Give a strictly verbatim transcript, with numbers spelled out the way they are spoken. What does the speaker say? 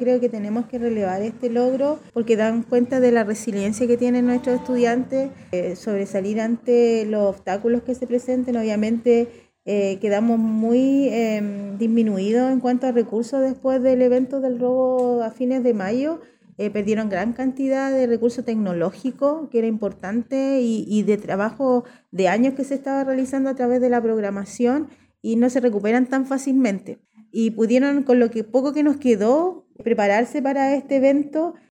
creo que tenemos que relevar este logro porque dan cuenta de la resiliencia que tienen nuestros estudiantes, eh, sobresalir ante los obstáculos que se presenten. Obviamente eh, quedamos muy eh, disminuidos en cuanto a recursos después del evento del robo a fines de mayo. Eh, perdieron gran cantidad de recursos tecnológicos, que era importante, y, y de trabajo de años que se estaba realizando a través de la programación, y no se recuperan tan fácilmente. Y pudieron, con lo que poco que nos quedó, prepararse para este evento